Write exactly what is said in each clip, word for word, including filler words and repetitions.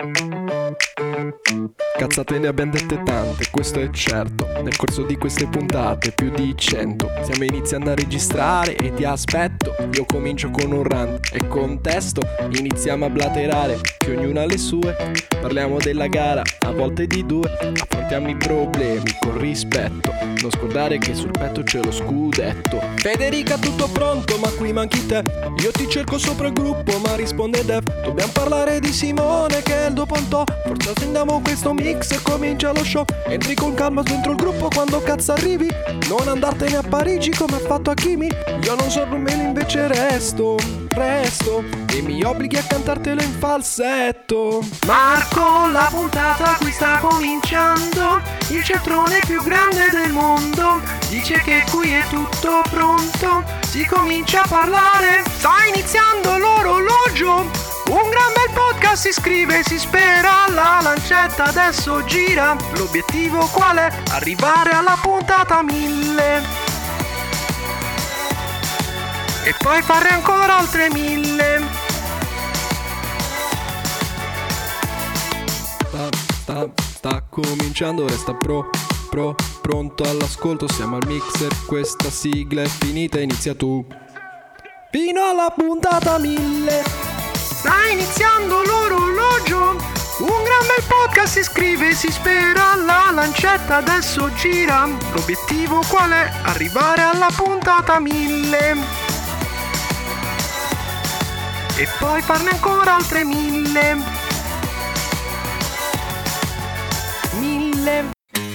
Cazzate ne abbiamo dette tante, questo è certo. Nel corso di queste puntate, più di cento. Stiamo iniziando a registrare e ti aspetto. Io comincio con un rant e contesto. Iniziamo a blaterare, che ognuno ha le sue. Parliamo della gara, a volte di due. Affrontiamo i problemi con rispetto. Non scordare che sul petto c'è lo scudetto. Federica, tutto pronto, ma qui manchi te. Io ti cerco sopra il gruppo, ma risponde Dev. Dobbiamo parlare di Simone, che è il dopo un to'. Forse attendiamo questo mix e comincia lo show. Entri con calma dentro il gruppo quando cazzo arrivi. Non andartene a Parigi come ha fatto Hakimi. Io non so rumeno, invece resto, resto. E mi obblighi a cantartelo in falsetto. Marco, la puntata qui sta cominciando. Il centrone più grande del mondo dice che qui è tutto pronto. Si comincia a parlare. Sta iniziando l'orologio. Un gran bel podcast si scrive, si spera. La lancetta adesso gira. L'obiettivo qual è? Arrivare alla puntata mille. E poi farne ancora altre mille. Sta, sta, sta cominciando, resta pro, pro, pronto all'ascolto. Siamo al mixer, questa sigla è finita, inizia tu. Fino alla puntata mille. Sta iniziando l'orologio. Un gran bel podcast si scrive, si spera. La lancetta adesso gira. L'obiettivo qual è? Arrivare alla puntata mille. E poi farne ancora altre mille. Mille.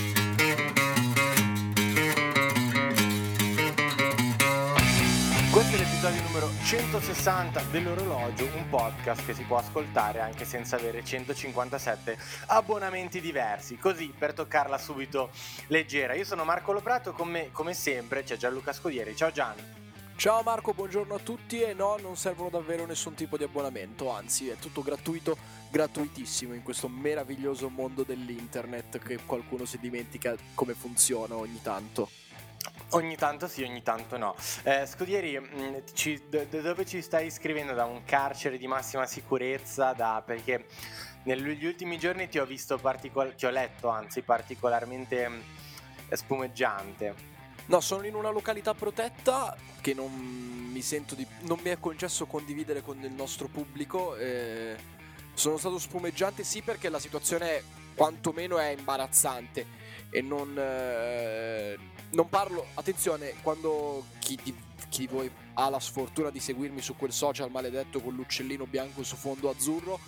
Questo è l'episodio numero centosessanta dell'orologio, un podcast che si può ascoltare anche senza avere centocinquantasette abbonamenti diversi, così per toccarla subito leggera. Io sono Marco Loprato, con me come sempre c'è Gianluca Scodieri. Ciao Gian. Ciao Marco, buongiorno a tutti. E no, non servono davvero nessun tipo di abbonamento, anzi è tutto gratuito, gratuitissimo in questo meraviglioso mondo dell'internet che qualcuno si dimentica come funziona ogni tanto. Ogni tanto sì, ogni tanto no. eh, Scodieri, mh, ci, da dove ci stai scrivendo? Da un carcere di massima sicurezza? Da, perché negli ultimi giorni ti ho visto particol- ti ho letto anzi particolarmente mh, spumeggiante. No, sono in una località protetta che non mi sento di non mi è concesso condividere con il nostro pubblico. eh, Sono stato spumeggiante sì, perché la situazione quantomeno è imbarazzante e non eh, non parlo, attenzione, quando chi di, chi di voi ha la sfortuna di seguirmi su quel social maledetto con l'uccellino bianco su fondo azzurro,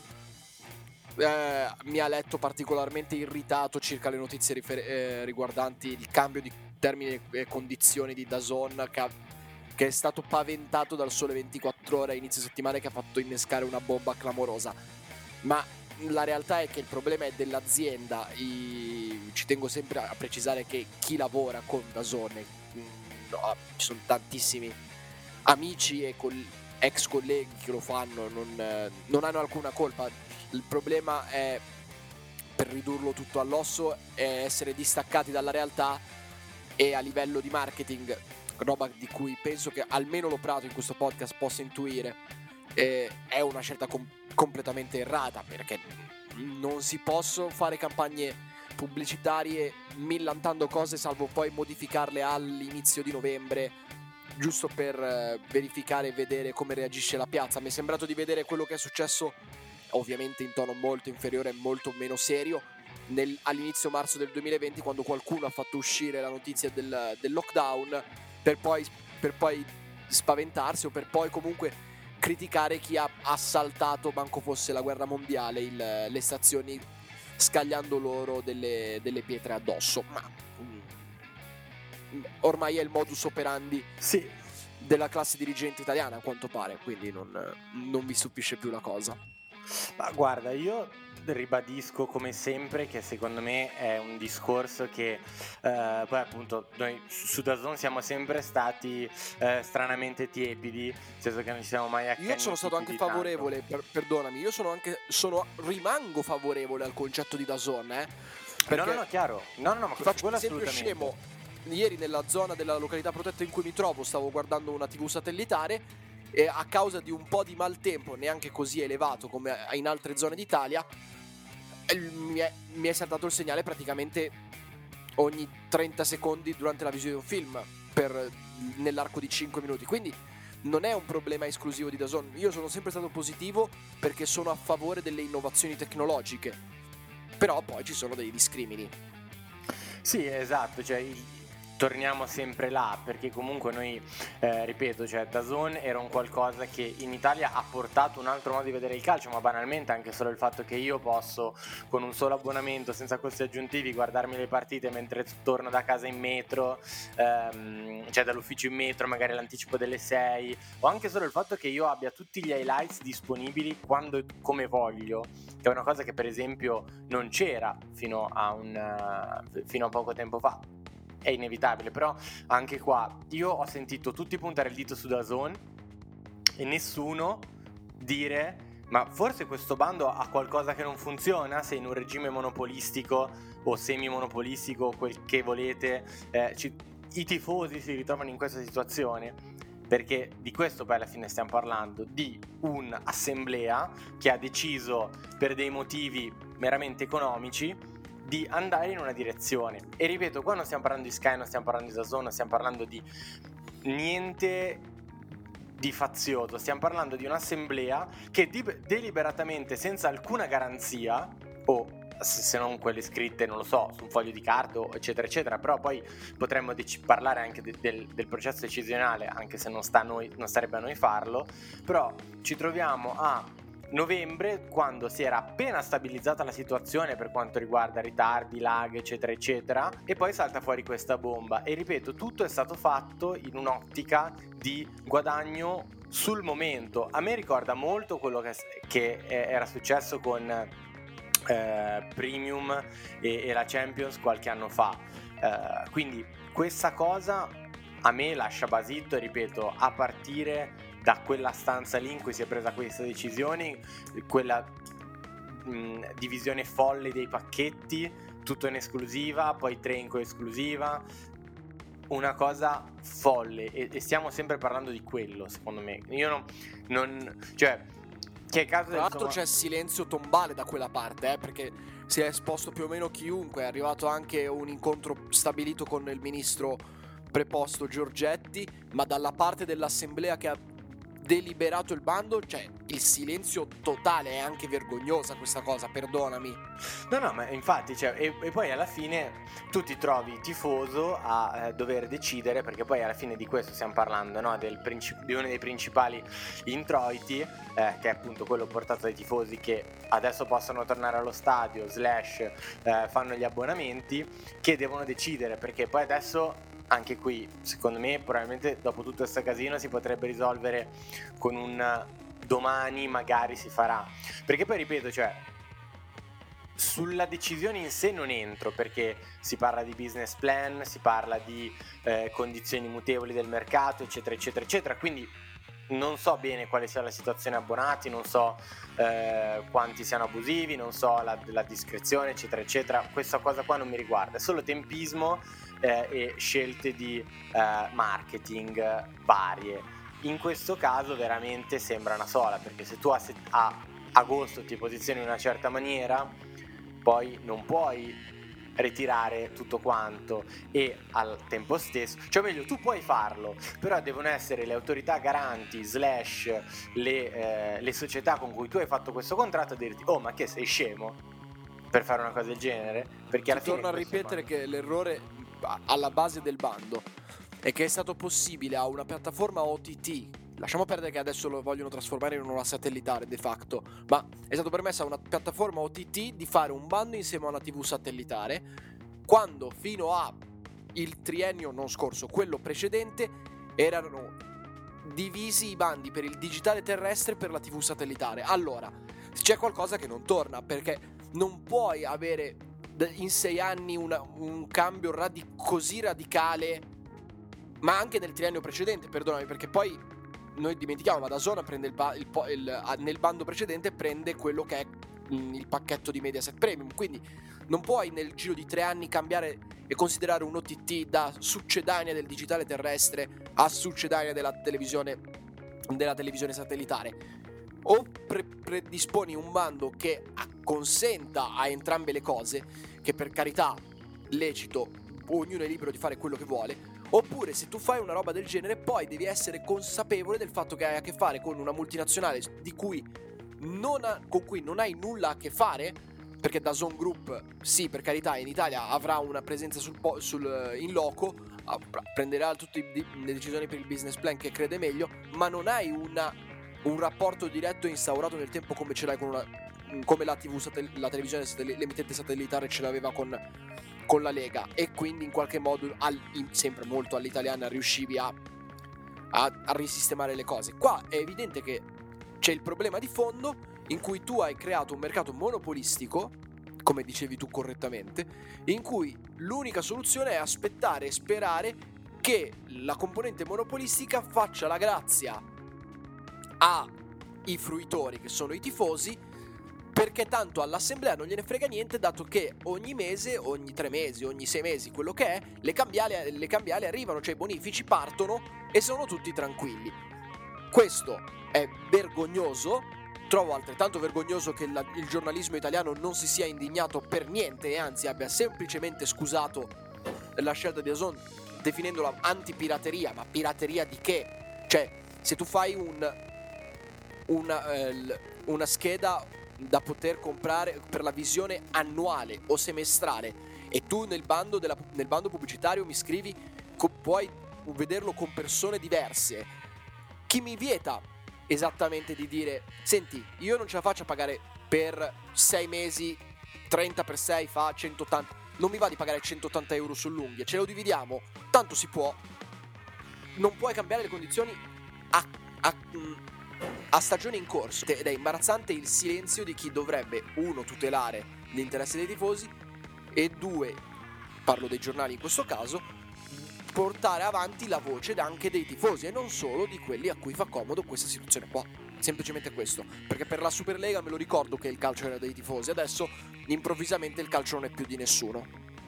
eh, mi ha letto particolarmente irritato circa le notizie rifer- eh, riguardanti il cambio di termini e condizioni di D A Z N che, ha, che è stato paventato dal Sole ventiquattro Ore a inizio settimana, che ha fatto innescare una bomba clamorosa. Ma la realtà è che il problema è dell'azienda. I... ci tengo sempre a precisare che chi lavora con D A Z N, no, ci sono tantissimi amici e col... ex colleghi che lo fanno, non, non hanno alcuna colpa. Il problema è, per ridurlo tutto all'osso, è essere distaccati dalla realtà e a livello di marketing, roba di cui penso che almeno Loprato in questo podcast possa intuire, eh, è una scelta com- completamente errata, perché non si possono fare campagne pubblicitarie millantando cose salvo poi modificarle all'inizio di novembre giusto per eh, verificare e vedere come reagisce la piazza. Mi è sembrato di vedere quello che è successo, ovviamente in tono molto inferiore e molto meno serio, nel, all'inizio marzo del duemilaventi, quando qualcuno ha fatto uscire la notizia del, del lockdown per poi, per poi spaventarsi o per poi comunque criticare chi ha assaltato, manco fosse la guerra mondiale, il, le stazioni, scagliando loro delle, delle pietre addosso. Ma mm, ormai è il modus operandi Sì. della classe dirigente italiana, a quanto pare, quindi non, non mi stupisce più la cosa. Ma guarda, io ribadisco come sempre che secondo me è un discorso che eh, poi appunto noi su D A Z N siamo sempre stati eh, stranamente tiepidi, nel senso che non ci siamo mai accaniti. Io sono stato anche favorevole, per, perdonami, io sono anche sono rimango favorevole al concetto di D A Z N, eh, perché... No, no, no, chiaro. No, no, no, ma faccio quello un esempio assolutamente. scemo. Ieri nella zona della località protetta in cui mi trovo stavo guardando una tivù satellitare e a causa di un po' di maltempo, neanche così elevato come in altre zone d'Italia, mi è, mi è saltato il segnale praticamente ogni trenta secondi durante la visione di un film per, nell'arco di cinque minuti, quindi non è un problema esclusivo di DAZN. Io sono sempre stato positivo perché sono a favore delle innovazioni tecnologiche, però poi ci sono dei discrimini. Sì, esatto, cioè il- torniamo sempre là, perché comunque noi, eh, ripeto, cioè DAZN era un qualcosa che in Italia ha portato un altro modo di vedere il calcio, ma banalmente anche solo il fatto che io posso con un solo abbonamento senza costi aggiuntivi guardarmi le partite mentre torno da casa in metro, ehm, cioè dall'ufficio in metro, magari l'anticipo delle sei, o anche solo il fatto che io abbia tutti gli highlights disponibili quando e come voglio, che è una cosa che per esempio non c'era fino a un eh, fino a poco tempo fa. È inevitabile, però anche qua io ho sentito tutti puntare il dito su DAZN e nessuno dire ma forse questo bando ha qualcosa che non funziona, se in un regime monopolistico o semi monopolistico, quel che volete, eh, ci, i tifosi si ritrovano in questa situazione, perché di questo poi alla fine stiamo parlando, di un'assemblea che ha deciso per dei motivi meramente economici di andare in una direzione. E ripeto, qua non stiamo parlando di Sky, non stiamo parlando di DAZN, non stiamo parlando di niente di fazioso, stiamo parlando di un'assemblea che di- deliberatamente, senza alcuna garanzia, o se non quelle scritte, non lo so, su un foglio di carta, eccetera eccetera, però poi potremmo dec- parlare anche de- del, del processo decisionale, anche se non, sta a noi, non starebbe a noi farlo, però ci troviamo a novembre, quando si era appena stabilizzata la situazione per quanto riguarda ritardi, lag, eccetera eccetera, e poi salta fuori questa bomba. E ripeto, tutto è stato fatto in un'ottica di guadagno sul momento. A me ricorda molto quello che, che era successo con eh, Premium e, e la Champions qualche anno fa, eh, quindi questa cosa a me lascia basito, e ripeto, a partire da quella stanza lì in cui si è presa questa decisione, quella mh, divisione folle dei pacchetti, tutto in esclusiva, poi tre in coesclusiva, una cosa folle, e, e stiamo sempre parlando di quello, secondo me. Io non, non cioè, che è caso Tra l'altro insomma... c'è silenzio tombale da quella parte, eh, perché si è esposto più o meno chiunque, è arrivato anche un incontro stabilito con il ministro preposto Giorgetti, ma dalla parte dell'assemblea che ha deliberato il bando, cioè il silenzio totale. È anche vergognosa questa cosa, perdonami. No, no, ma infatti, cioè, e, e poi alla fine tu ti trovi tifoso a eh, dover decidere, perché poi alla fine di questo stiamo parlando, no? Del princip- di uno dei principali introiti, eh, che è appunto quello portato dai tifosi che adesso possono tornare allo stadio, slash eh, fanno gli abbonamenti, che devono decidere, perché poi adesso... Anche qui, secondo me, probabilmente dopo tutto questo casino si potrebbe risolvere con un domani magari si farà. Perché poi ripeto, cioè, sulla decisione in sé non entro, perché si parla di business plan, si parla di eh, condizioni mutevoli del mercato, eccetera, eccetera, eccetera. Quindi non so bene quale sia la situazione abbonati, non so eh, quanti siano abusivi, non so la, la discrezione, eccetera, eccetera. Questa cosa qua non mi riguarda, è solo tempismo eh, e scelte di eh, marketing varie. In questo caso veramente sembra una sola, perché se tu a, set- a agosto ti posizioni in una certa maniera, poi non puoi ritirare tutto quanto, e al tempo stesso, cioè meglio, tu puoi farlo, però devono essere le autorità garanti slash le, eh, le società con cui tu hai fatto questo contratto a dirti oh ma che sei scemo per fare una cosa del genere, perché alla Ti fine torno a ripetere che l'errore alla base del bando è che è stato possibile a una piattaforma O T T, lasciamo perdere che adesso lo vogliono trasformare in una satellitare de facto, ma è stato permesso a una piattaforma O T T di fare un bando insieme a una tivù satellitare, quando fino a il triennio non scorso, quello precedente, erano divisi i bandi per il digitale terrestre e per la tivù satellitare. Allora, c'è qualcosa che non torna, perché non puoi avere in sei anni una, un cambio radi- così radicale, ma anche nel triennio precedente, perdonami, perché poi noi dimentichiamo, ma DAZN prende il, ba- il, po- il nel bando precedente prende quello che è il pacchetto di Mediaset Premium, quindi non puoi nel giro di tre anni cambiare e considerare un O T T da succedanea del digitale terrestre a succedanea della televisione della televisione satellitare. O pre- predisponi un bando che consenta a entrambe le cose, che per carità lecito, ognuno è libero di fare quello che vuole, oppure se tu fai una roba del genere poi devi essere consapevole del fatto che hai a che fare con una multinazionale di cui non ha, con cui non hai nulla a che fare, perché DAZN Group sì, per carità, in Italia avrà una presenza sul, sul in loco, prenderà tutte le decisioni per il business plan che crede meglio, ma non hai una, un rapporto diretto instaurato nel tempo come ce l'hai con una, come la tivù satel- la televisione satell- l'emittente satellitare ce l'aveva con, con la Lega, e quindi in qualche modo al, in, sempre molto all'italiana riuscivi a, a, a risistemare le cose. Qua è evidente che c'è il problema di fondo in cui tu hai creato un mercato monopolistico, come dicevi tu correttamente, in cui l'unica soluzione è aspettare e sperare che la componente monopolistica faccia la grazia ai fruitori, che sono i tifosi, perché tanto all'assemblea non gliene frega niente, dato che ogni mese, ogni tre mesi, ogni sei mesi, quello che è, le cambiali, le cambiali arrivano, cioè i bonifici partono e sono tutti tranquilli. Questo è vergognoso. Trovo altrettanto vergognoso che la, il giornalismo italiano non si sia indignato per niente e anzi abbia semplicemente scusato la scelta di DAZN definendola antipirateria. Ma pirateria di che? Cioè, se tu fai un, una, eh, una scheda da poter comprare per la visione annuale o semestrale e tu nel bando, della, nel bando pubblicitario mi scrivi co- puoi vederlo con persone diverse, chi mi vieta esattamente di dire senti, io non ce la faccio a pagare per sei mesi, trenta per sei fa centottanta, non mi va di pagare centottanta euro sull'unghia, ce lo dividiamo, tanto si può. Non puoi cambiare le condizioni a, a, a stagione in corso, ed è imbarazzante il silenzio di chi dovrebbe, uno, tutelare l'interesse dei tifosi e due, parlo dei giornali in questo caso, portare avanti la voce anche dei tifosi e non solo di quelli a cui fa comodo questa situazione qua. Semplicemente questo, perché per la Superlega me lo ricordo che il calcio era dei tifosi, adesso improvvisamente il calcio non è più di nessuno.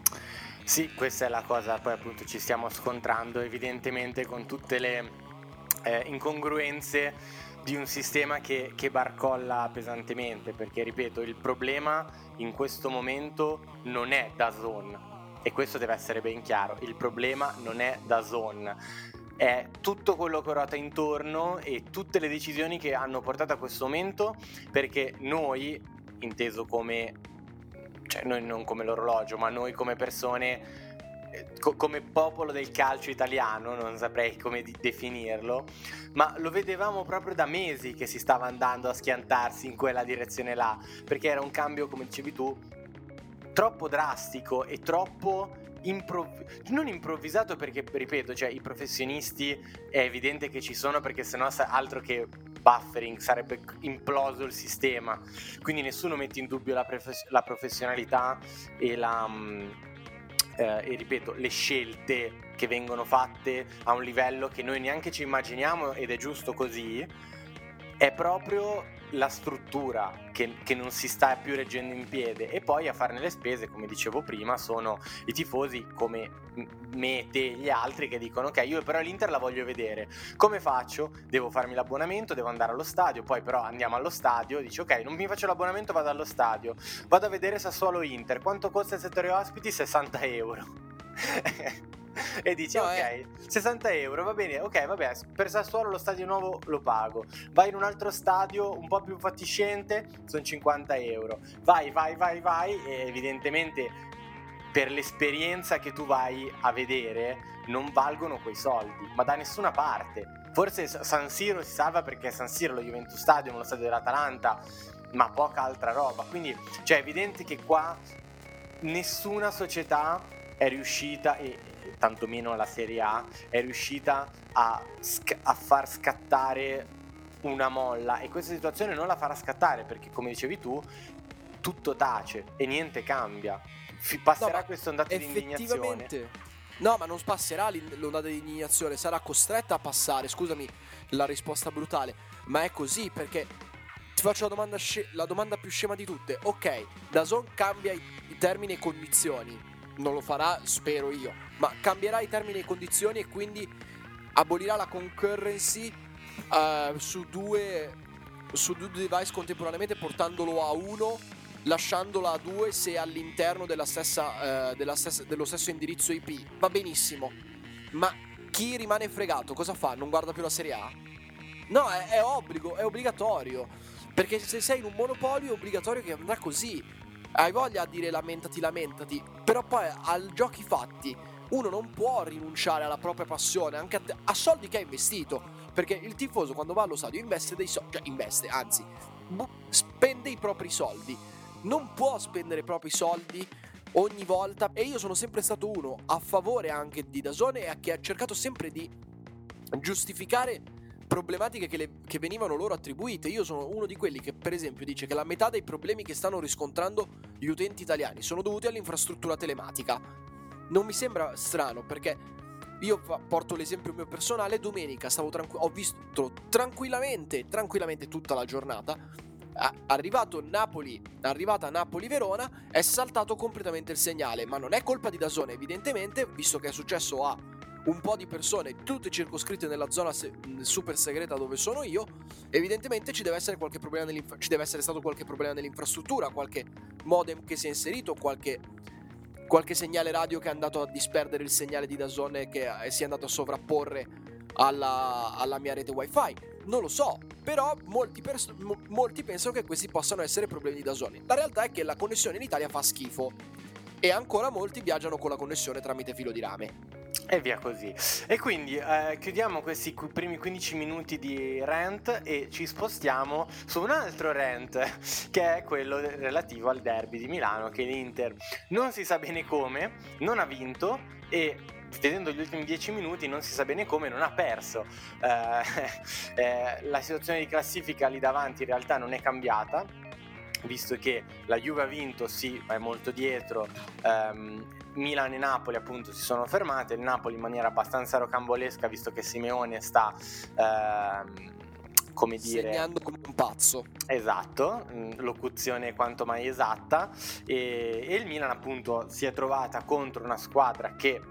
Sì, questa è la cosa, poi appunto ci stiamo scontrando evidentemente con tutte le eh, incongruenze di un sistema che, che barcolla pesantemente, perché ripeto, il problema in questo momento non è DAZN. E questo deve essere ben chiaro, il problema non è DAZN, è tutto quello che ruota intorno e tutte le decisioni che hanno portato a questo momento, perché noi, inteso come, cioè noi non come l'orologio, ma noi come persone, co- come popolo del calcio italiano, non saprei come di- definirlo, ma lo vedevamo proprio da mesi che si stava andando a schiantarsi in quella direzione là, perché era un cambio, come dicevi tu, troppo drastico e troppo improv- non improvvisato, perché ripeto, cioè i professionisti è evidente che ci sono, perché sennò sa- altro che buffering sarebbe imploso il sistema, quindi nessuno mette in dubbio la, pref- la professionalità e la mh, eh, e ripeto le scelte che vengono fatte a un livello che noi neanche ci immaginiamo, ed è giusto così. È proprio la struttura che, che non si sta più reggendo in piede, e poi a farne le spese, come dicevo prima, sono i tifosi come me, te, gli altri, che dicono ok, io però l'Inter la voglio vedere, come faccio? Devo farmi l'abbonamento, devo andare allo stadio, poi però andiamo allo stadio, dici ok, non mi faccio l'abbonamento, vado allo stadio, vado a vedere Sassuolo Inter, quanto costa il settore ospiti? sessanta euro e dici no, ok, eh. sessanta euro, va bene, ok, vabbè, per Sassuolo lo stadio nuovo lo pago, vai in un altro stadio un po' più fatiscente, sono cinquanta euro, vai, vai, vai, vai, e evidentemente per l'esperienza che tu vai a vedere non valgono quei soldi, ma da nessuna parte. Forse San Siro si salva perché San Siro, lo Juventus Stadium, lo stadio dell'Atalanta, ma poca altra roba, quindi cioè è evidente che qua nessuna società è riuscita, e tantomeno la Serie A è riuscita a, sc- a far scattare una molla, e questa situazione non la farà scattare, perché come dicevi tu tutto tace e niente cambia. F- passerà no, questa ondata di indignazione. No, ma non passerà l'ondata di indignazione, sarà costretta a passare, scusami la risposta brutale, ma è così, perché ti faccio la domanda, sce- la domanda più scema di tutte. Ok, DAZN cambia i, i termini e condizioni, non lo farà, spero io, ma cambierà i termini e condizioni e quindi abolirà la concurrency uh, su due su due device contemporaneamente portandolo a uno, lasciandolo a due se all'interno della stessa, eh, della stessa, dello stesso indirizzo I P. Va benissimo, ma chi rimane fregato cosa fa? Non guarda più la Serie A? No, è, è obbligo, è obbligatorio, perché se sei in un monopolio è obbligatorio che andrà così. Hai voglia a dire lamentati, lamentati, però poi al giochi fatti uno non può rinunciare alla propria passione, anche a, te, a soldi che ha investito, perché il tifoso quando va allo stadio investe dei soldi, cioè investe, anzi bu- spende i propri soldi, non può spendere i propri soldi ogni volta. E io sono sempre stato uno a favore anche di DAZN e che ha cercato sempre di giustificare problematiche che, le, che venivano loro attribuite. Io sono uno di quelli che per esempio dice che la metà dei problemi che stanno riscontrando gli utenti italiani sono dovuti all'infrastruttura telematica. Non mi sembra strano, perché io porto l'esempio mio personale. Domenica stavo tranqu- ho visto tranquillamente tranquillamente tutta la giornata. Arrivato Napoli, arrivata Napoli-Verona, è saltato completamente il segnale, ma non è colpa di DAZN evidentemente, visto che è successo a un po' di persone, tutte circoscritte nella zona se- super segreta dove sono io. Evidentemente ci deve essere qualche problema nell'infra- ci deve essere stato qualche problema nell'infrastruttura, qualche modem che si è inserito, qualche, qualche segnale radio che è andato a disperdere il segnale di DAZN e che si è andato a sovrapporre alla, alla mia rete wifi. Non lo so, però molti, pers- mo- molti pensano che questi possano essere problemi di DAZN. La realtà è che la connessione in Italia fa schifo e ancora molti viaggiano con la connessione tramite filo di rame. E via così. E quindi eh, chiudiamo questi qu- primi quindici minuti di rant e ci spostiamo su un altro rant, che è quello relativo al derby di Milano, che l'Inter non si sa bene come non ha vinto e, vedendo gli ultimi dieci minuti, non si sa bene come non ha perso. Eh, eh, la situazione di classifica lì davanti in realtà non è cambiata, visto che la Juve ha vinto, sì, ma è molto dietro. ehm, Milan e Napoli appunto si sono fermate, il Napoli in maniera abbastanza rocambolesca, visto che Simeone sta ehm, come dire, segnando come un pazzo. Esatto, locuzione quanto mai esatta. E, e il Milan appunto si è trovata contro una squadra che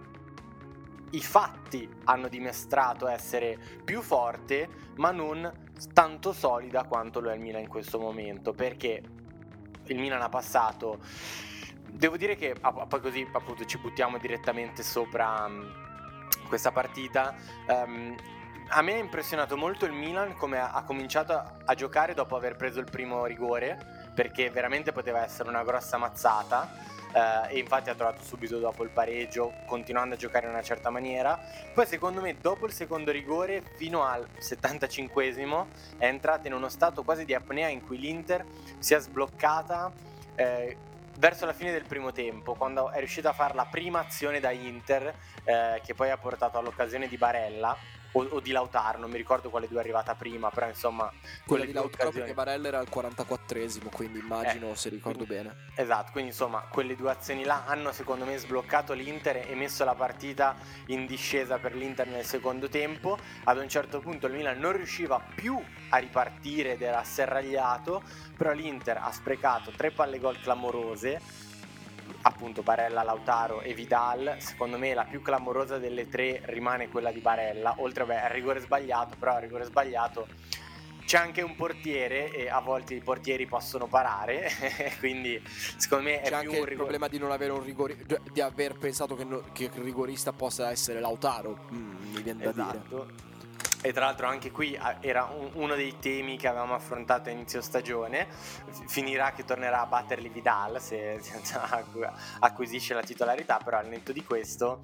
i fatti hanno dimostrato essere più forte, ma non tanto solida quanto lo è il Milan in questo momento, perché il Milan ha passato, devo dire che poi così appunto ci buttiamo direttamente sopra um, questa partita. um, a me ha impressionato molto il Milan come ha, ha cominciato a, a giocare dopo aver preso il primo rigore, perché veramente poteva essere una grossa mazzata. Uh, e infatti ha trovato subito dopo il pareggio, continuando a giocare in una certa maniera. Poi secondo me dopo il secondo rigore fino al settantacinquesimo è entrata in uno stato quasi di apnea, in cui l'Inter si è sbloccata eh, verso la fine del primo tempo, quando è riuscita a fare la prima azione da Inter, eh, che poi ha portato all'occasione di Barella o, o di Lautaro, non mi ricordo quale due è arrivata prima, però insomma quella di Lautaro, perché Barella era al quarantaquattresimo, quindi immagino, eh, se ricordo quindi, bene. Esatto, quindi insomma quelle due azioni là hanno secondo me sbloccato l'Inter e messo la partita in discesa per l'Inter nel secondo tempo. Ad un certo punto il Milan non riusciva più a ripartire ed era asserragliato, però l'Inter ha sprecato tre palle gol clamorose, appunto Barella, Lautaro e Vidal. Secondo me la più clamorosa delle tre rimane quella di Barella, oltre beh, al rigore sbagliato, però al rigore sbagliato c'è anche un portiere e a volte i portieri possono parare, quindi secondo me è c'è più anche un il rigore... problema di non avere un rigorista, di aver pensato che, no, che il rigorista possa essere Lautaro. mm, mi viene da Esatto. dire. E tra l'altro anche qui era un, uno dei temi che avevamo affrontato a inizio stagione. Finirà che tornerà a batterli Vidal se, se acquisisce la titolarità, però al netto di questo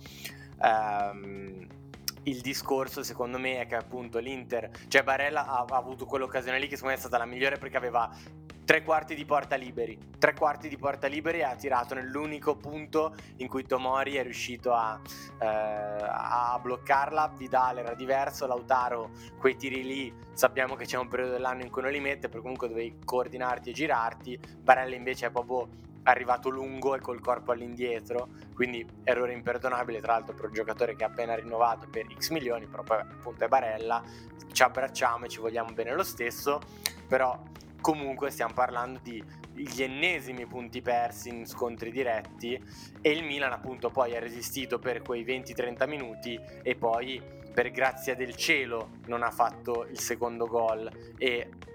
ehm, il discorso secondo me è che appunto l'Inter, cioè Barella ha, ha avuto quell'occasione lì che secondo me è stata la migliore, perché aveva tre quarti di porta liberi, tre quarti di porta liberi e ha tirato nell'unico punto in cui Tomori è riuscito a, eh, a bloccarla. Vidal era diverso, Lautaro quei tiri lì sappiamo che c'è un periodo dell'anno in cui non li mette, per comunque dovevi coordinarti e girarti. Barella invece è proprio arrivato lungo e col corpo all'indietro, quindi errore imperdonabile, tra l'altro per un giocatore che ha appena rinnovato per X milioni, però poi appunto è Barella, ci abbracciamo e ci vogliamo bene lo stesso, però comunque stiamo parlando di gli ennesimi punti persi in scontri diretti, e il Milan appunto poi ha resistito per quei venti trenta minuti e poi per grazia del cielo non ha fatto il secondo gol. E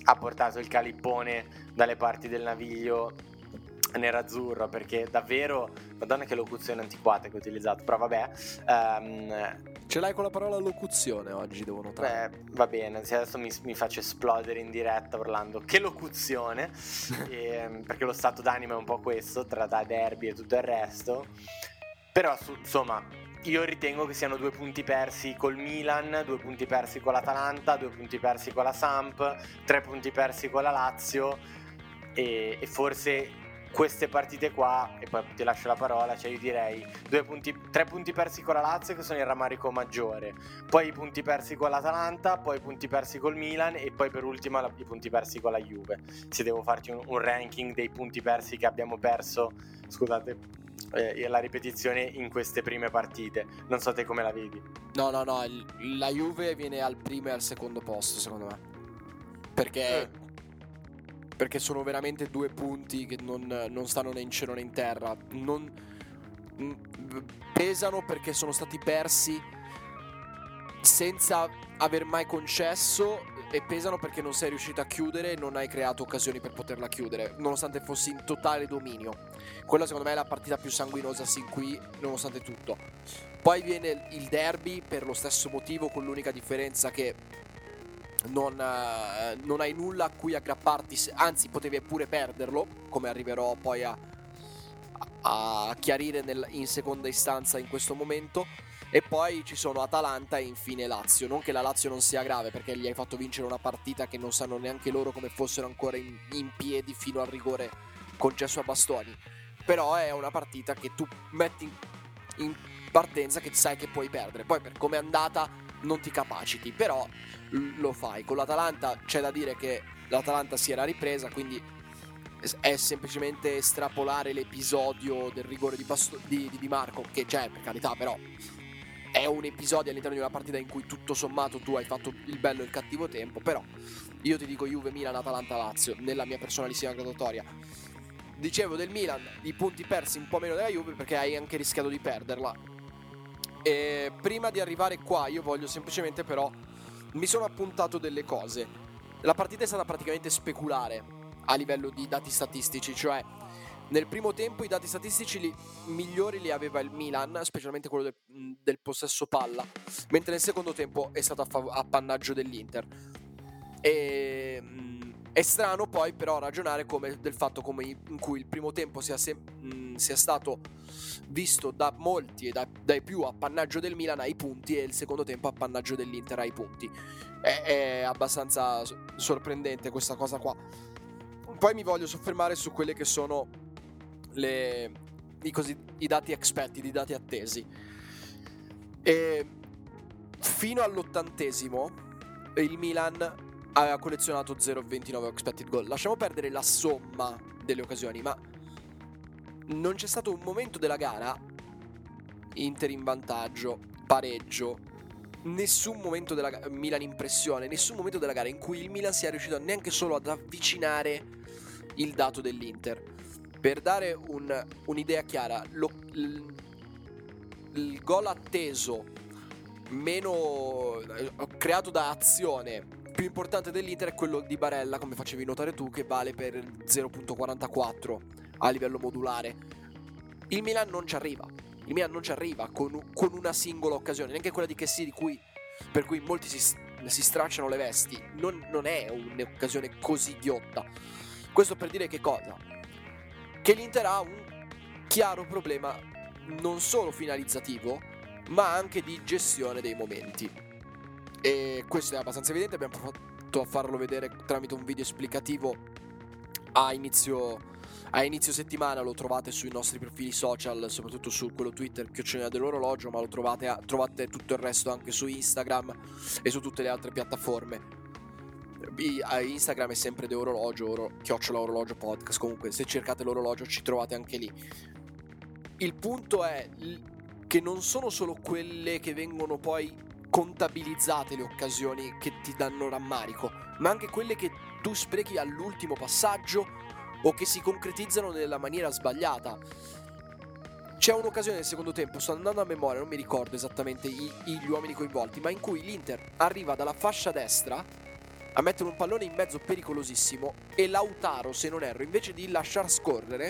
ha portato il calippone dalle parti del naviglio nerazzurro, perché davvero, madonna che locuzione antiquata che ho utilizzato, però vabbè. um, Ce l'hai con la parola locuzione oggi, devo notare. Beh, va bene, se adesso mi, mi faccio esplodere in diretta urlando che locuzione, e, perché lo stato d'animo è un po' questo, tra da derby e tutto il resto. Però su, insomma, io ritengo che siano due punti persi col Milan, due punti persi con l'Atalanta, due punti persi con la Samp, tre punti persi con la Lazio, e, e forse queste partite qua, e poi ti lascio la parola, cioè io direi due punti, tre punti persi con la Lazio, che sono il rammarico maggiore, poi i punti persi con l'Atalanta, poi i punti persi col Milan, e poi per ultima la, i punti persi con la Juve. Se devo farti un, un ranking dei punti persi che abbiamo perso, scusate eh, la ripetizione, in queste prime partite, non so te come la vedi. No, no, no, il- la Juve viene al primo e al secondo posto, secondo me. Perché... Eh. Perché sono veramente due punti che non, non stanno né in cielo né in terra. Non mm, pesano perché sono stati persi senza aver mai concesso, e pesano perché non sei riuscito a chiudere e non hai creato occasioni per poterla chiudere, nonostante fossi in totale dominio. Quella secondo me è la partita più sanguinosa sin qui, nonostante tutto. Poi viene il derby per lo stesso motivo, con l'unica differenza che Non, eh, non hai nulla a cui aggrapparti, se- anzi potevi pure perderlo, come arriverò poi a, a, a chiarire nel- in seconda istanza in questo momento. E poi ci sono Atalanta e infine Lazio. Non che la Lazio non sia grave, perché gli hai fatto vincere una partita che non sanno neanche loro come fossero ancora in, in piedi fino al rigore concesso a bastoni. Però è una partita che tu metti in, in partenza, che sai che puoi perdere. Poi per come è andata non ti capaciti, però lo fai. Con l'Atalanta c'è da dire che l'Atalanta si era ripresa, quindi è semplicemente estrapolare l'episodio del rigore di, Basto- di, di Di Marco, che c'è per carità, però è un episodio all'interno di una partita in cui tutto sommato tu hai fatto il bello e il cattivo tempo. Però io ti dico Juve, Milan, Atalanta, Lazio nella mia personalissima graduatoria. Dicevo del Milan, i punti persi un po' meno della Juve perché hai anche rischiato di perderla. E prima di arrivare qua io voglio semplicemente, però, mi sono appuntato delle cose. La partita è stata praticamente speculare a livello di dati statistici, cioè nel primo tempo i dati statistici li, migliori li aveva il Milan, specialmente quello del, del possesso palla, mentre nel secondo tempo è stato a fav- appannaggio dell'Inter. E mh, è strano poi però ragionare come, del fatto come in cui il primo tempo sia, se, mh, sia stato visto da molti e da, dai più appannaggio del Milan ai punti, e il secondo tempo appannaggio dell'Inter ai punti. È, è abbastanza sorprendente questa cosa qua. Poi mi voglio soffermare su quelle che sono le, i, così, i dati expected, i dati attesi. E fino all'ottantesimo il Milan aveva collezionato zero virgola ventinove expected goal. Lasciamo perdere la somma delle occasioni, ma non c'è stato un momento della gara, Inter in vantaggio, pareggio, nessun momento della gara, Milan in pressione, nessun momento della gara in cui il Milan sia riuscito neanche solo ad avvicinare il dato dell'Inter. Per dare un, un'idea chiara, lo, il, il gol atteso meno eh, creato da azione più importante dell'Inter è quello di Barella, come facevi notare tu, che vale per zero virgola quarantaquattro a livello modulare. Il Milan non ci arriva. Il Milan non ci arriva con, con una singola occasione, neanche quella di Kessie, di cui per cui molti si, si stracciano le vesti. Non, non è un'occasione così ghiotta. Questo per dire che cosa? Che l'Inter ha un chiaro problema non solo finalizzativo, ma anche di gestione dei momenti. E questo è abbastanza evidente. Abbiamo provato a farlo vedere tramite un video esplicativo a inizio a inizio settimana. Lo trovate sui nostri profili social, soprattutto su quello Twitter chiocciolina dell'orologio, ma lo trovate a, trovate tutto il resto anche su Instagram e su tutte le altre piattaforme. I, a Instagram è sempre dell'orologio, oro, chiocciola orologio podcast. Comunque se cercate l'orologio ci trovate anche lì. Il punto è che non sono solo quelle che vengono poi contabilizzate le occasioni che ti danno rammarico, ma anche quelle che tu sprechi all'ultimo passaggio o che si concretizzano nella maniera sbagliata. C'è un'occasione nel secondo tempo, sto andando a memoria, non mi ricordo esattamente i, gli uomini coinvolti, ma in cui l'Inter arriva dalla fascia destra, a mettere un pallone in mezzo pericolosissimo, e Lautaro, se non erro, invece di lasciar scorrere,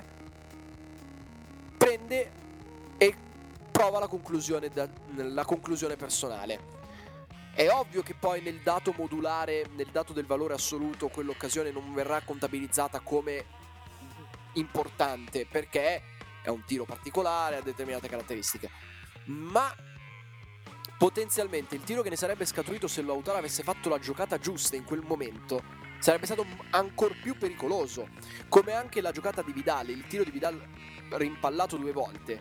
prende e prova la conclusione, da, la conclusione personale. È ovvio che poi nel dato modulare, nel dato del valore assoluto, quell'occasione non verrà contabilizzata come importante, perché è un tiro particolare, ha determinate caratteristiche, ma potenzialmente il tiro che ne sarebbe scaturito se Lautaro avesse fatto la giocata giusta in quel momento sarebbe stato ancora più pericoloso, come anche la giocata di Vidal, il tiro di Vidal rimpallato due volte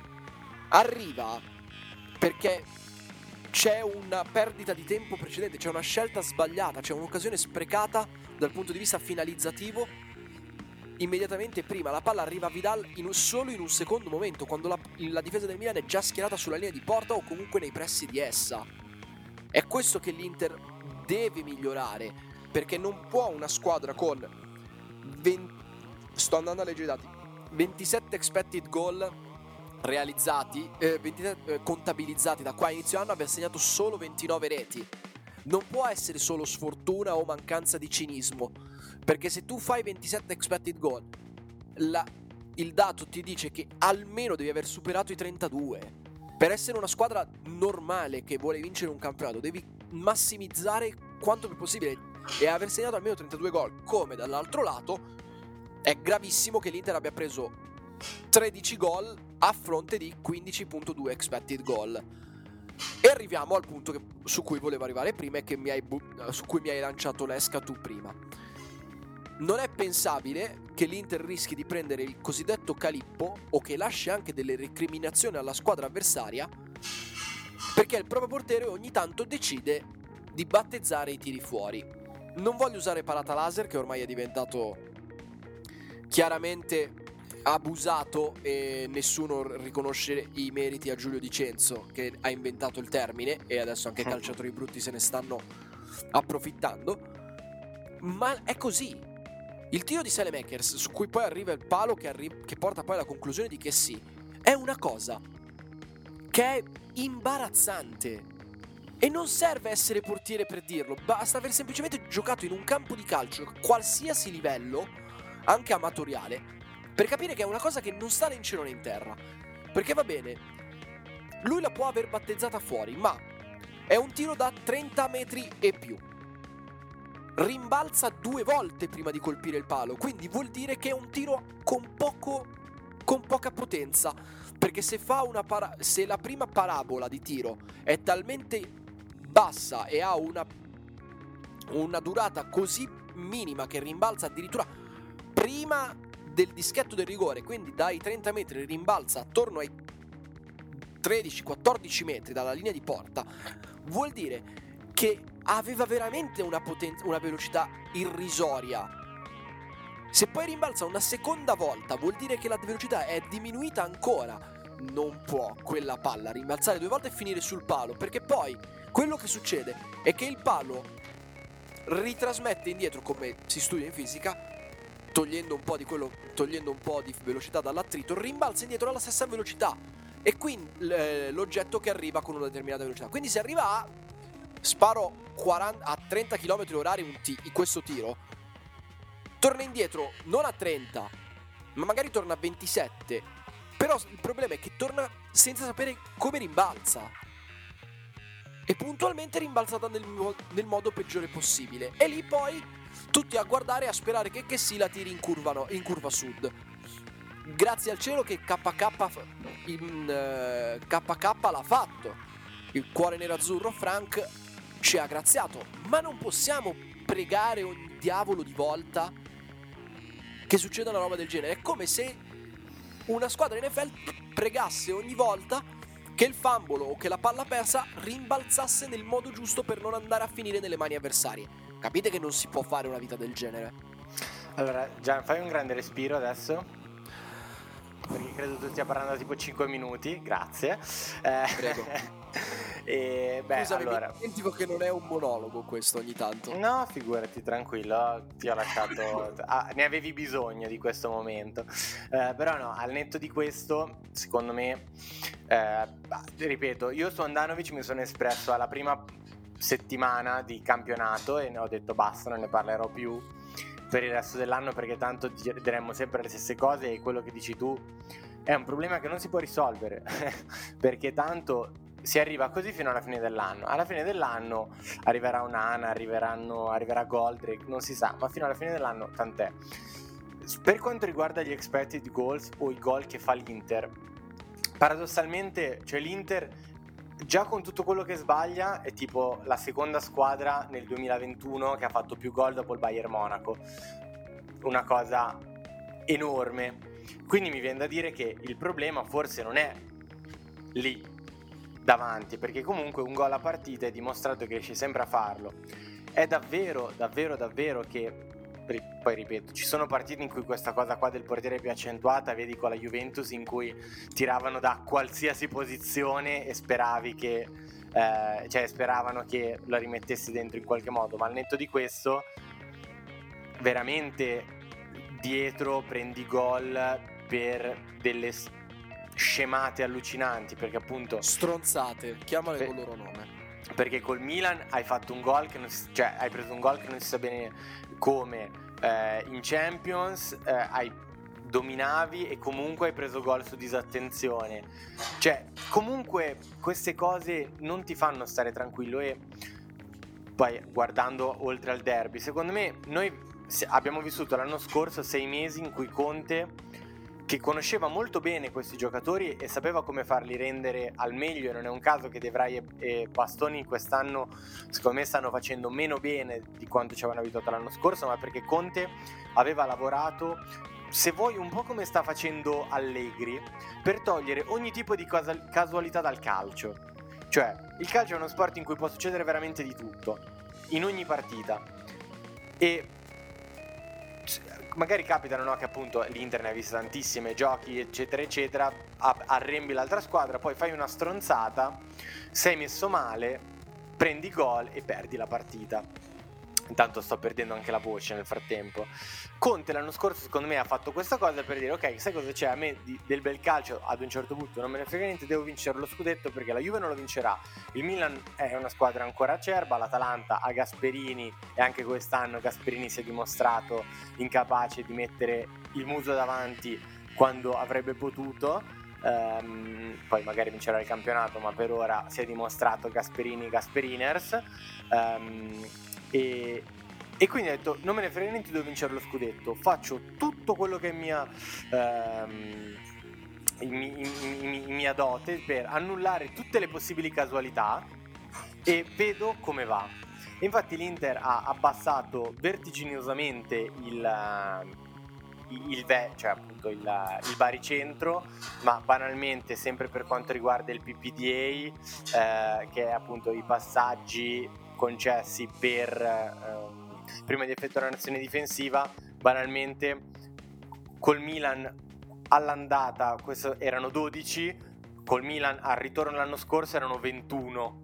arriva perché c'è una perdita di tempo precedente, c'è una scelta sbagliata, c'è un'occasione sprecata dal punto di vista finalizzativo. Immediatamente prima la palla arriva a Vidal in un, solo in un secondo momento, quando la, la difesa del Milan è già schierata sulla linea di porta o comunque nei pressi di essa. È questo che l'Inter deve migliorare, perché non può una squadra con venti, sto andando a leggere i dati, ventisette expected goal realizzati, eh, ventisette eh, contabilizzati da qua a inizio anno, aver segnato solo ventinove reti. Non può essere solo sfortuna o mancanza di cinismo, perché se tu fai ventisette expected goal, la, il dato ti dice che almeno devi aver superato i trentadue. Per essere una squadra normale che vuole vincere un campionato devi massimizzare quanto più possibile e aver segnato almeno trentadue gol. Come dall'altro lato è gravissimo che l'Inter abbia preso tredici gol a fronte di quindici virgola due expected goal. E arriviamo al punto che, su cui volevo arrivare prima e che mi hai bu- su cui mi hai lanciato l'esca tu prima. Non è pensabile che l'Inter rischi di prendere il cosiddetto calippo o che lasci anche delle recriminazioni alla squadra avversaria, perché il proprio portiere ogni tanto decide di battezzare i tiri fuori. Non voglio usare parata laser, che ormai è diventato chiaramente abusato e nessuno riconosce i meriti a Giulio Di Cenzo, che ha inventato il termine, e adesso anche i calciatori brutti se ne stanno approfittando, ma è così. Il tiro di Saelemaekers, su cui poi arriva il palo che, arri- che porta poi alla conclusione di Kessie, è una cosa che è imbarazzante e non serve essere portiere per dirlo, basta aver semplicemente giocato in un campo di calcio qualsiasi livello, anche amatoriale, per capire che è una cosa che non sta né in cielo né in terra. Perché va bene, lui la può aver battezzata fuori, ma è un tiro da trenta metri e più, rimbalza due volte prima di colpire il palo, quindi vuol dire che è un tiro con poco con poca potenza, perché se fa una para- se la prima parabola di tiro è talmente bassa e ha una una durata così minima che rimbalza addirittura prima del dischetto del rigore, quindi dai trenta metri rimbalza attorno ai tredici quattordici metri dalla linea di porta, vuol dire che aveva veramente una potenza, una velocità irrisoria. Se poi rimbalza una seconda volta, vuol dire che la velocità è diminuita ancora. Non può quella palla rimbalzare due volte e finire sul palo, perché poi quello che succede è che il palo ritrasmette indietro, come si studia in fisica, togliendo un po' di quello, togliendo un po' di velocità dall'attrito, rimbalza indietro alla stessa velocità, e quindi l'oggetto che arriva con una determinata velocità. Quindi se arriva a sparo quaranta, a trenta chilometri orari un t- questo tiro, torna indietro non a trenta, ma magari torna a ventisette. Però il problema è che torna senza sapere come rimbalza, e puntualmente rimbalzata nel, nel modo peggiore possibile. E lì poi tutti a guardare e a sperare che Kessie la tiri in curva, no, in curva sud. Grazie al cielo che K K in, uh, K K l'ha fatto. Il cuore nerazzurro Frank ci ha graziato, ma non possiamo pregare ogni diavolo di volta che succeda una roba del genere. È come se una squadra N F L pregasse ogni volta che il fumble o che la palla persa rimbalzasse nel modo giusto per non andare a finire nelle mani avversarie. Capite che non si può fare una vita del genere? Allora, Gian, fai un grande respiro adesso, perché credo tu stia parlando da tipo cinque minuti. Grazie. Eh, Prego. E beh, Scusami, allora, mi dimentico che non è un monologo questo ogni tanto. no, figurati, tranquillo, ti ho lasciato. Ah, ne avevi bisogno di questo momento. Eh, però no, al netto di questo, secondo me, eh, ripeto, io su Handanovic mi sono espresso alla prima settimana di campionato e ne ho detto basta, non ne parlerò più per il resto dell'anno, perché tanto diremmo sempre le stesse cose e quello che dici tu è un problema che non si può risolvere perché tanto si arriva così fino alla fine dell'anno. Alla fine dell'anno arriverà Onana, arriveranno, arriverà Goldrake, non si sa, ma fino alla fine dell'anno tant'è. Per quanto riguarda gli expected goals o i gol che fa l'Inter, paradossalmente, cioè l'Inter già con tutto quello che sbaglia è tipo la seconda squadra nel duemilaventuno che ha fatto più gol dopo il Bayern Monaco, una cosa enorme. Quindi mi viene da dire che il problema forse non è lì davanti, perché comunque un gol a partita è dimostrato che riesce sempre a farlo. È davvero davvero davvero che, poi ripeto, ci sono partite in cui questa cosa qua del portiere è più accentuata, vedi con la Juventus in cui tiravano da qualsiasi posizione e speravi che eh, cioè speravano che lo rimettessi dentro in qualche modo, ma al netto di questo veramente dietro prendi gol per delle scemate allucinanti, perché appunto stronzate, chiamale per, col loro nome, perché col Milan hai fatto un gol che non si, cioè hai preso un gol che non si sa bene come, eh, in Champions eh, hai dominavi e comunque hai preso gol su disattenzione, cioè comunque queste cose non ti fanno stare tranquillo. E poi guardando oltre al derby, secondo me noi abbiamo vissuto l'anno scorso sei mesi in cui Conte, che conosceva molto bene questi giocatori e sapeva come farli rendere al meglio, e non è un caso che De Vrij e Bastoni quest'anno secondo me stanno facendo meno bene di quanto ci avevano abituato l'anno scorso, ma perché Conte aveva lavorato, se vuoi un po' come sta facendo Allegri, per togliere ogni tipo di cosa- casualità dal calcio. Cioè il calcio è uno sport in cui può succedere veramente di tutto in ogni partita, e magari capitano, no, che appunto l'Inter ne ha viste tantissime, giochi eccetera eccetera, arrembi l'altra squadra, poi fai una stronzata, sei messo male, prendi gol e perdi la partita. Intanto sto perdendo anche la voce nel frattempo. Conte l'anno scorso secondo me ha fatto questa cosa per dire ok, sai cosa c'è, a me di, del bel calcio ad un certo punto non me ne frega niente, devo vincere lo scudetto perché la Juve non lo vincerà, il Milan è una squadra ancora acerba, l'Atalanta ha Gasperini e anche quest'anno Gasperini si è dimostrato incapace di mettere il muso davanti quando avrebbe potuto. Um, poi magari vincerà il campionato, ma per ora si è dimostrato Gasperini Gasperiners. um, E, e quindi ho detto non me ne frega niente, devo vincere lo scudetto, faccio tutto quello che è mia, ehm, in, in, in, in mia dote per annullare tutte le possibili casualità e vedo come va. E infatti l'Inter ha abbassato vertiginosamente il, il, il cioè appunto il, il baricentro, ma banalmente sempre per quanto riguarda il P P D A, eh, che è appunto i passaggi concessi per eh, prima di effettuare un'azione difensiva, banalmente col Milan all'andata questo erano dodici, col Milan al ritorno l'anno scorso erano ventuno,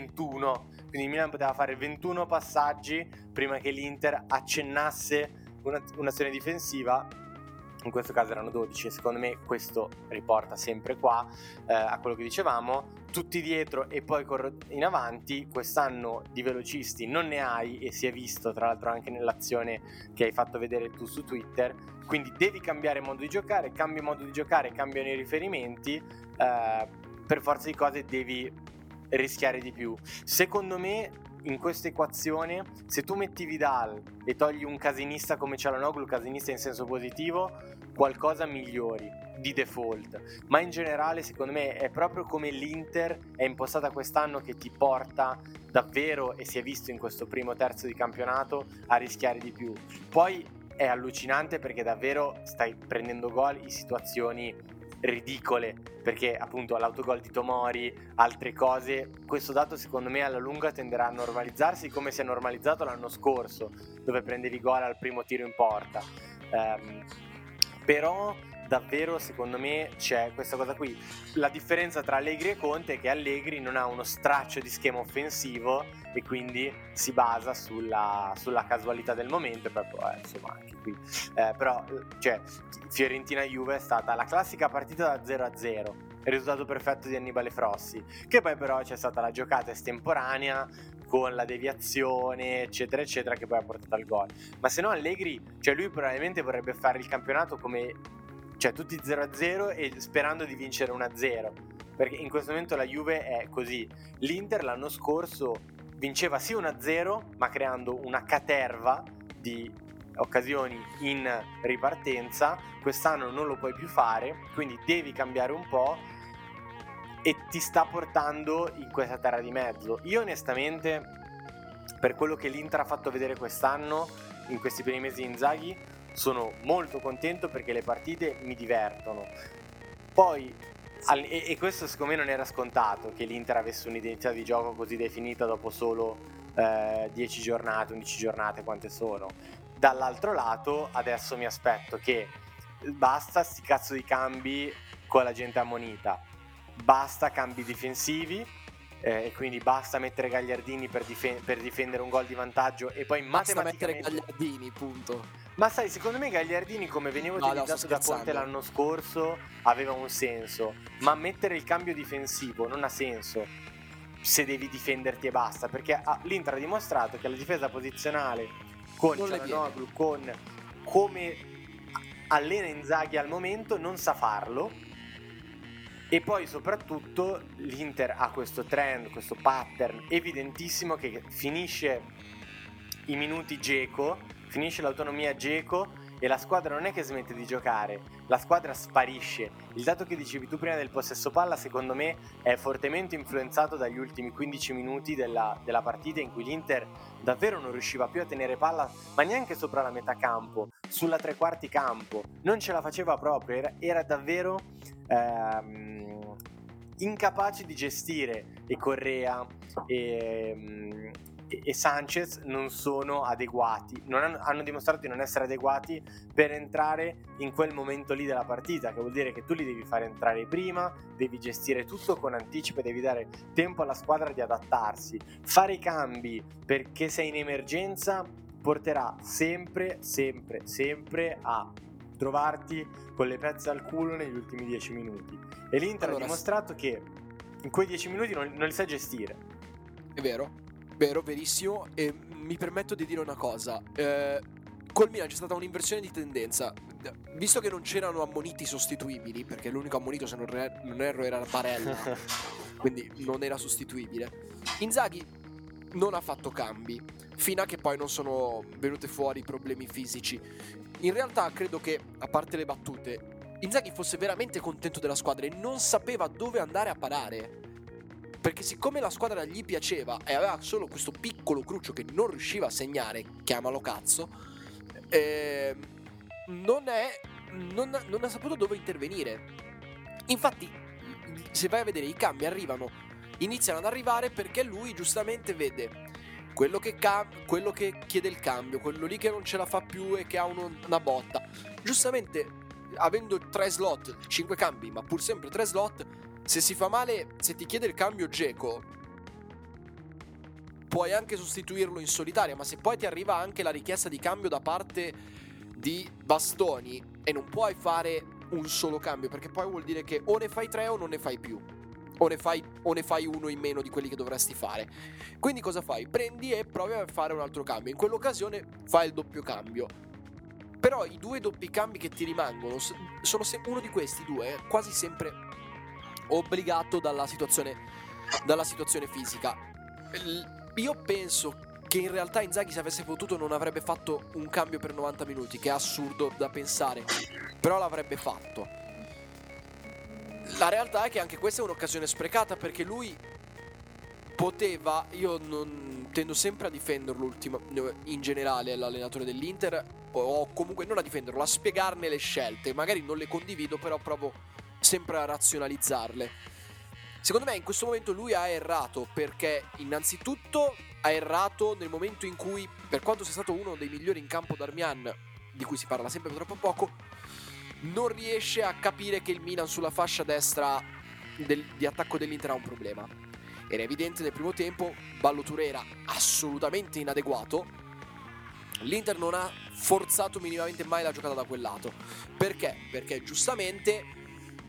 quindi il Milan poteva fare ventuno passaggi prima che l'Inter accennasse una, un'azione difensiva, in questo caso erano dodici, e secondo me questo riporta sempre qua eh, a quello che dicevamo, tutti dietro e poi in avanti. Quest'anno di velocisti non ne hai, e si è visto tra l'altro anche nell'azione che hai fatto vedere tu su Twitter, quindi devi cambiare modo di giocare, cambi modo di giocare, cambiano i riferimenti, eh, per forza di cose devi rischiare di più. Secondo me in questa equazione, se tu metti Vidal e togli un casinista come Çalhanoğlu, casinista in senso positivo, qualcosa migliori di default, ma in generale secondo me è proprio come l'Inter è impostata quest'anno che ti porta davvero, e si è visto in questo primo terzo di campionato, a rischiare di più. Poi è allucinante perché davvero stai prendendo gol in situazioni ridicole, perché appunto l'autogol di Tomori, altre cose, questo dato secondo me alla lunga tenderà a normalizzarsi come si è normalizzato l'anno scorso, dove prendevi gol al primo tiro in porta. Um, però davvero secondo me c'è questa cosa qui, la differenza tra Allegri e Conte è che Allegri non ha uno straccio di schema offensivo e quindi si basa sulla, sulla casualità del momento, e proprio eh, insomma anche qui eh, però cioè Fiorentina-Juve è stata la classica partita da zero a zero, il risultato perfetto di Annibale Frossi, che poi però c'è stata la giocata estemporanea con la deviazione eccetera eccetera che poi ha portato al gol. Ma se no Allegri, cioè lui probabilmente vorrebbe fare il campionato come, cioè tutti zero a zero e sperando di vincere uno a zero, perché in questo momento la Juve è così. L'Inter l'anno scorso vinceva sì uno a zero ma creando una caterva di occasioni in ripartenza. Quest'anno non lo puoi più fare, quindi devi cambiare un po' e ti sta portando in questa terra di mezzo. Io onestamente, per quello che l'Inter ha fatto vedere quest'anno, in questi primi mesi di Inzaghi, sono molto contento perché le partite mi divertono. Poi, al, e, e questo secondo me non era scontato, che l'Inter avesse un'identità di gioco così definita dopo solo eh, dieci giornate, undici giornate, quante sono. Dall'altro lato, adesso mi aspetto che basta sti cazzo di cambi con la gente ammonita, basta cambi difensivi, eh, e quindi basta mettere Gagliardini per, difen- per difendere un gol di vantaggio e poi Basta matematicamente mettere Gagliardini, punto. Ma sai, secondo me Gagliardini, come veniva No, no, utilizzato sto da Conte scherzando. l'anno scorso, aveva un senso, ma mettere il cambio difensivo non ha senso se devi difenderti e basta, perché ah, l'Inter ha dimostrato che la difesa posizionale con Non le Çalhanoğlu, con come allena Inzaghi al momento, non sa farlo. E poi soprattutto l'Inter ha questo trend, questo pattern evidentissimo che finisce i minuti Dzeko, finisce l'autonomia Dzeko e la squadra non è che smette di giocare, la squadra sparisce. Il dato che dicevi tu prima del possesso palla secondo me è fortemente influenzato dagli ultimi quindici minuti della, della partita, in cui l'Inter davvero non riusciva più a tenere palla, ma neanche sopra la metà campo, sulla tre quarti campo, non ce la faceva proprio, era, era davvero ehm, incapace di gestire, e Correa e, e, e Sanchez non sono adeguati, non hanno, hanno dimostrato di non essere adeguati per entrare in quel momento lì della partita, che vuol dire che tu li devi fare entrare prima, devi gestire tutto con anticipo, devi dare tempo alla squadra di adattarsi. Fare i cambi perché sei in emergenza porterà sempre, sempre, sempre a trovarti con le pezze al culo negli ultimi dieci minuti. E l'Inter Allora, ha dimostrato che in quei dieci minuti non, non li sa gestire. È vero, vero, verissimo. E mi permetto di dire una cosa. Eh, col Milan c'è stata un'inversione di tendenza. Visto che non c'erano ammoniti sostituibili, perché l'unico ammonito, se non, re- non erro, era Barella, quindi non era sostituibile, Inzaghi non ha fatto cambi, fino a che poi non sono venute fuori problemi fisici. In realtà credo che, a parte le battute, Inzaghi fosse veramente contento della squadra e non sapeva dove andare a parare, perché siccome la squadra gli piaceva e aveva solo questo piccolo cruccio che non riusciva a segnare, chiamalo cazzo, eh, non, è, non, non ha saputo dove intervenire. Infatti, se vai a vedere, i cambi arrivano, iniziano ad arrivare perché lui giustamente vede quello che, cam- quello che chiede il cambio, quello lì che non ce la fa più e che ha uno- una botta. Giustamente, avendo tre slot, cinque cambi, ma pur sempre tre slot, se si fa male, se ti chiede il cambio Dzeko, puoi anche sostituirlo in solitaria, ma se poi ti arriva anche la richiesta di cambio da parte di Bastoni e non puoi fare un solo cambio, perché poi vuol dire che o ne fai tre o non ne fai più, o ne fai, o ne fai uno in meno di quelli che dovresti fare. Quindi cosa fai? Prendi e provi a fare un altro cambio. In quell'occasione fai il doppio cambio. Però i due doppi cambi che ti rimangono sono se- uno di questi due è quasi sempre obbligato dalla situazione, dalla situazione fisica. L- io penso che in realtà Inzaghi, se avesse potuto, non avrebbe fatto un cambio per novanta minuti, che è assurdo da pensare, però l'avrebbe fatto. La realtà è che anche questa è un'occasione sprecata, perché lui poteva, io non tendo sempre a difenderlo ultima, in generale l'allenatore dell'Inter, o comunque non a difenderlo, a spiegarne le scelte. Magari non le condivido, però provo sempre a razionalizzarle. Secondo me in questo momento lui ha errato, perché innanzitutto ha errato nel momento in cui, per quanto sia stato uno dei migliori in campo Darmian, di cui si parla sempre troppo poco, non riesce a capire che il Milan sulla fascia destra del, di attacco dell'Inter ha un problema. Era evidente nel primo tempo, Ballo Touré era assolutamente inadeguato, l'Inter non ha forzato minimamente mai la giocata da quel lato. Perché? Perché giustamente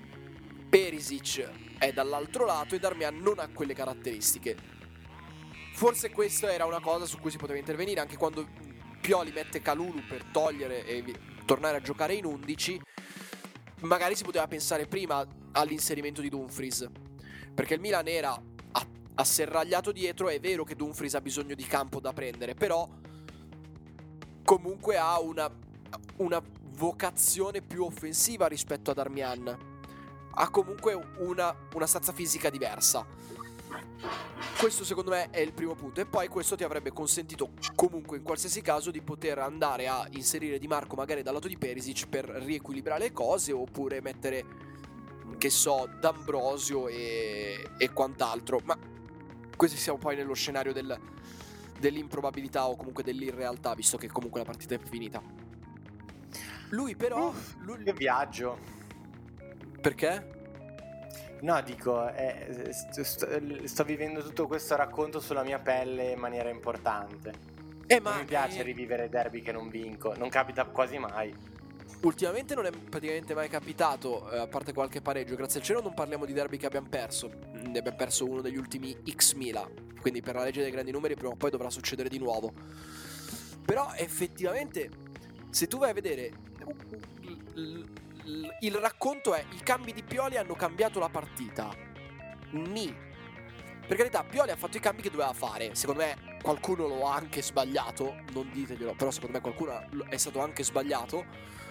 Perisic è dall'altro lato e Darmian non ha quelle caratteristiche. forse questa era una cosa su cui si poteva intervenire, anche quando Pioli mette Kalulu per togliere e vi- tornare a giocare in undici. Magari si poteva pensare prima all'inserimento di Dumfries, perché il Milan era a- asserragliato dietro. È vero che Dumfries ha bisogno di campo da prendere, però comunque ha una, una vocazione più offensiva rispetto ad Darmian, ha comunque una, una stazza fisica diversa. Questo secondo me è il primo punto, e poi questo ti avrebbe consentito comunque in qualsiasi caso di poter andare a inserire Di Marco magari dal lato di Perisic per riequilibrare le cose, oppure mettere, che so, D'Ambrosio e, e quant'altro. Ma questi siamo poi nello scenario del, dell'improbabilità o comunque dell'irrealtà, visto che comunque la partita è finita. Lui però Uff, lui... che viaggio. Perché? No, dico, eh, sto, sto- sto vivendo tutto questo racconto sulla mia pelle in maniera importante. Eh, Non ma mi piace eh, rivivere derby che non vinco, non capita quasi mai. ultimamente non è praticamente mai capitato, eh, a parte qualche pareggio. Grazie al cielo non parliamo di derby che abbiamo perso. Ne abbiamo perso uno degli ultimi X mila. Quindi per la legge dei grandi numeri prima o poi dovrà succedere di nuovo. Però effettivamente, se tu vai a vedere, l- l- l- il racconto è: i cambi di Pioli hanno cambiato la partita. Ni. Per carità, Pioli ha fatto i cambi che doveva fare. Secondo me qualcuno lo ha anche sbagliato. Non diteglielo, però secondo me qualcuno è stato anche sbagliato.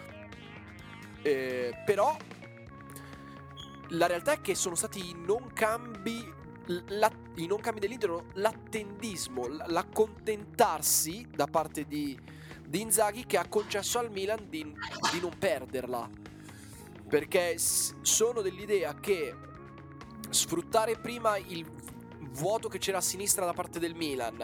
Eh, però la realtà è che sono stati i non cambi, la- i non cambi dell'Inter, l'attendismo, l- l'accontentarsi da parte di, di Inzaghi, che ha concesso al Milan di, di non perderla, perché s- sono dell'idea che sfruttare prima il vuoto che c'era a sinistra da parte del Milan,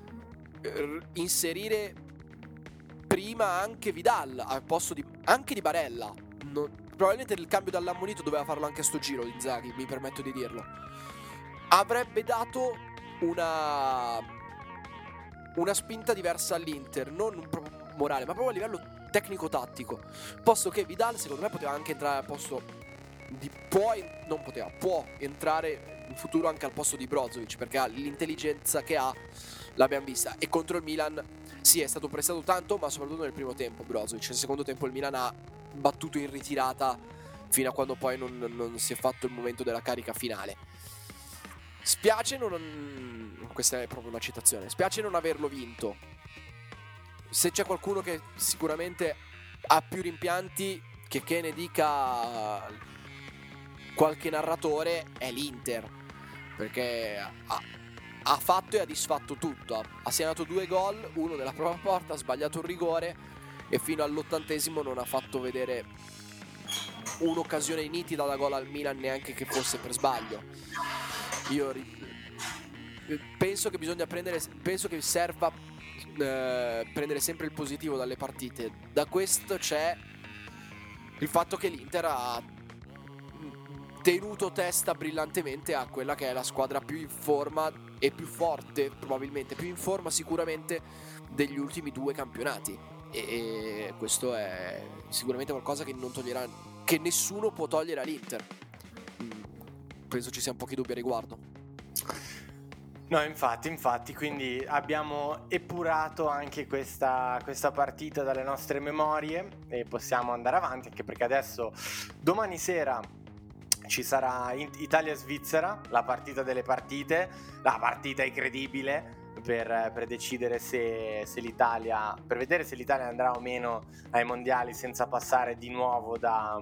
r- inserire prima anche Vidal al posto di anche di Barella. Non- probabilmente il cambio dall'ammonito doveva farlo anche a sto giro Inzaghi, mi permetto di dirlo. Avrebbe dato una una spinta diversa all'Inter, non un proprio morale, ma proprio a livello tecnico-tattico. Posto che Vidal secondo me poteva anche entrare al posto di può non poteva, può entrare in futuro anche al posto di Brozovic, perché ha l'intelligenza che ha, l'abbiamo vista. E contro il Milan sì, è stato prestato tanto, ma soprattutto nel primo tempo Brozovic. Nel secondo tempo il Milan ha battuto in ritirata fino a quando poi non, non si è fatto il momento della carica finale. Spiace non... questa è proprio una citazione. Spiace non averlo vinto. Se c'è qualcuno che sicuramente ha più rimpianti che che ne dica qualche narratore, è l'Inter, perché ha, ha fatto e ha disfatto tutto. Ha, ha segnato due gol, uno nella propria porta, ha sbagliato un rigore e fino all'ottantesimo non ha fatto vedere un'occasione nitida da gol al Milan, neanche che fosse per sbaglio. Io ri- penso che bisogna prendere, penso che serva eh, prendere sempre il positivo dalle partite. Da questo c'è il fatto che l'Inter ha tenuto testa brillantemente a quella che è la squadra più in forma e più forte, probabilmente più in forma sicuramente degli ultimi due campionati, e questo è sicuramente qualcosa che non toglierà, che nessuno può togliere all'Inter. Penso ci siano pochi dubbi a riguardo. No, infatti, infatti, quindi abbiamo epurato anche questa, questa partita dalle nostre memorie e possiamo andare avanti, anche perché adesso domani sera ci sarà Italia-Svizzera, la partita delle partite, la partita incredibile per, per decidere se, se l'Italia, per vedere se l'Italia andrà o meno ai mondiali senza passare di nuovo da,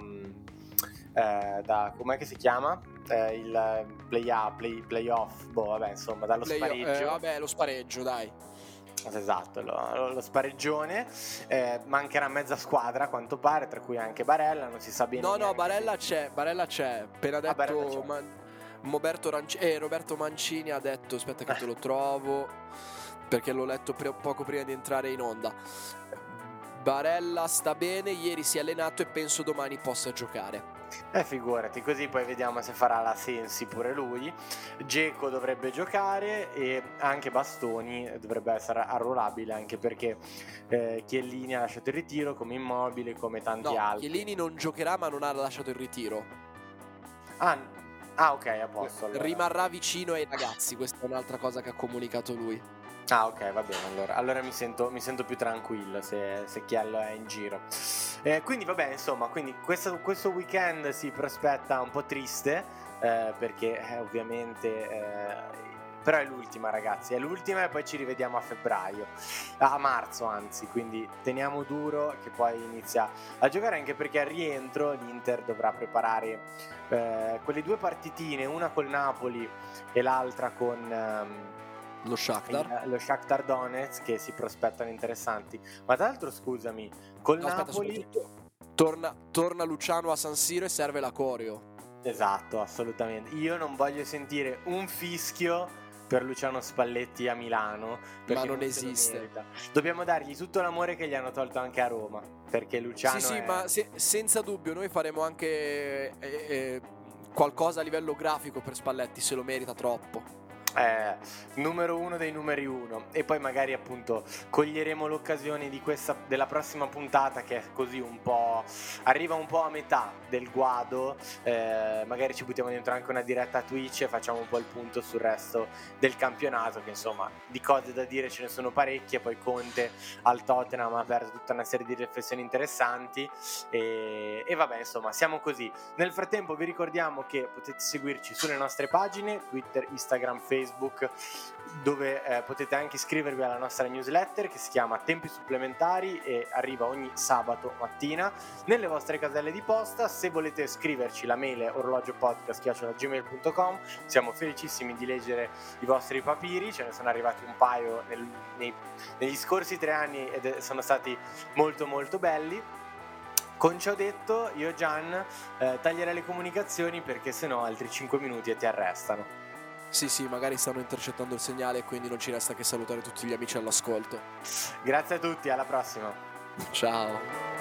eh, da com'è che si chiama? Eh, il play, play, playoff, boh vabbè insomma dallo Play- spareggio. Eh, vabbè, lo spareggio, dai. Esatto, lo, lo spareggione. Eh, mancherà mezza squadra a quanto pare, tra cui anche Barella, non si sa bene. No, no, neanche Barella se- c'è, Barella c'è. Appena Ah, Barella detto c'è. Man- Roberto, Ranci- eh, Roberto Mancini ha detto, aspetta che te lo trovo, perché l'ho letto pre- poco prima di entrare in onda. Barella sta bene, ieri si è allenato e penso domani possa giocare. Eh, figurati, così poi vediamo se farà la Sensi pure lui. Dzeko dovrebbe giocare e anche Bastoni dovrebbe essere arruolabile, anche perché eh, Chiellini ha lasciato il ritiro, come Immobile, come tanti No, altri. Chiellini non giocherà, ma non ha lasciato il ritiro. Ah, Ah, ok, a posto. Allora. Rimarrà vicino ai ragazzi, questa è un'altra cosa che ha comunicato lui. Ah, ok, va bene, allora, allora mi, sento, mi sento più tranquillo se, se Chiello è in giro. Eh, quindi vabbè, insomma, quindi questo, questo weekend si prospetta un po' triste, eh, perché eh, ovviamente... Eh, però è l'ultima, ragazzi, è l'ultima e poi ci rivediamo a febbraio, a marzo anzi, quindi teniamo duro che poi inizia a giocare, anche perché al rientro l'Inter dovrà preparare eh, quelle due partitine, una col Napoli e l'altra con... Um, lo Shakhtar il, lo Shakhtar Donetsk, che si prospettano interessanti. Ma tra l'altro, scusami, col no, aspetta, Napoli torna, torna Luciano a San Siro e serve la coreo. Esatto, assolutamente. Io non voglio sentire un fischio per Luciano Spalletti a Milano, ma non, non esiste. Dobbiamo dargli tutto l'amore che gli hanno tolto anche a Roma, perché Luciano sì sì è... ma se, senza dubbio noi faremo anche eh, eh, qualcosa a livello grafico per Spalletti, se lo merita troppo. Eh, numero uno dei numeri uno. E poi magari appunto coglieremo l'occasione di questa, della prossima puntata, che è così un po', arriva un po' a metà del guado, eh, magari ci buttiamo dentro anche una diretta a Twitch e facciamo un po' il punto sul resto del campionato, che insomma di cose da dire ce ne sono parecchie. Poi Conte al Tottenham ha aperto tutta una serie di riflessioni interessanti e, e vabbè, insomma, siamo così. Nel frattempo vi ricordiamo che potete seguirci sulle nostre pagine Twitter, Instagram, Facebook, Facebook, dove eh, potete anche iscrivervi alla nostra newsletter che si chiama Tempi Supplementari e arriva ogni sabato mattina nelle vostre caselle di posta. Se volete scriverci, la mail è orologiopodcast chiocciola gmail punto com. Siamo felicissimi di leggere i vostri papiri, ce ne sono arrivati un paio nel, nei, negli scorsi tre anni ed sono stati molto molto belli. Con ciò detto, io Gian eh, taglierei le comunicazioni, perché sennò altri cinque minuti e ti arrestano. Sì, sì, magari stanno intercettando il segnale e quindi non ci resta che salutare tutti gli amici all'ascolto. Grazie a tutti, alla prossima. Ciao.